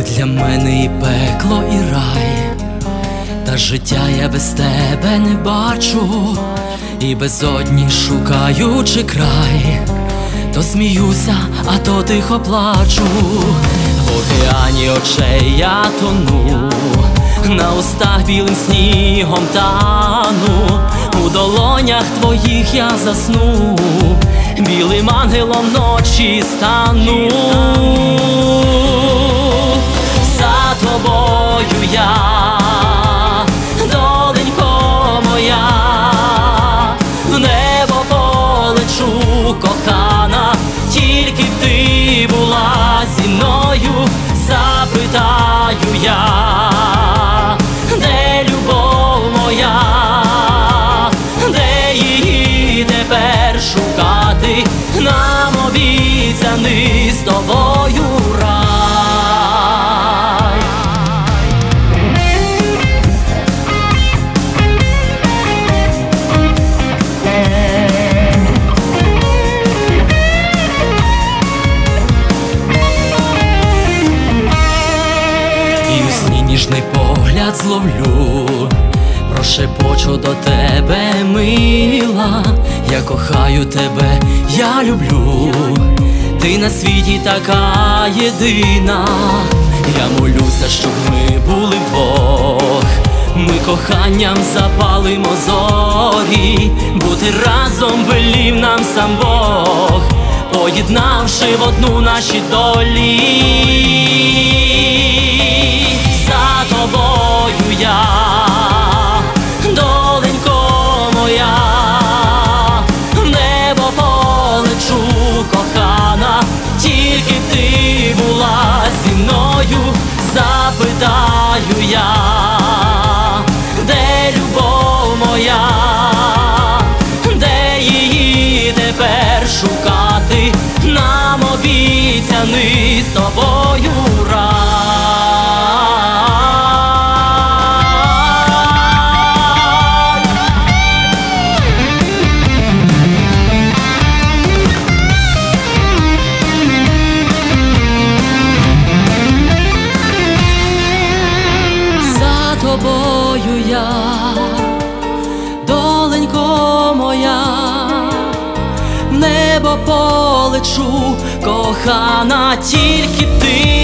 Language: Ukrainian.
для мене і пекло, і рай, та життя я без тебе не бачу, і безодні шукаючи край, то сміюся, а то тихо плачу. В океані очей я тону, на устах білим снігом тану, у долонях твоїх я засну, білим ангелом ночі стану. За тобою я, доленько моя, в небо полечу, кохана, тільки б ти була зі мною. Запитаю я, де любов моя, де її тепер шукати, нам обіцяний з тобою рай. Ніжний погляд зловлю, прошепочу до тебе, мила, я кохаю тебе, я люблю, ти на світі така єдина. Я молюся, щоб ми були вдвох, ми коханням запалимо зорі, бути разом велів нам сам Бог, поєднавши в одну наші долі. За тобою я, доленько моя, в небо полечу, кохана, тільки б ти була зі мною. Запитаю я, де любов моя, де її тепер шукати, нам обіцяний з тобою рай. За тобою я, доленько моя, в небо полечу, кохана, тільки б ти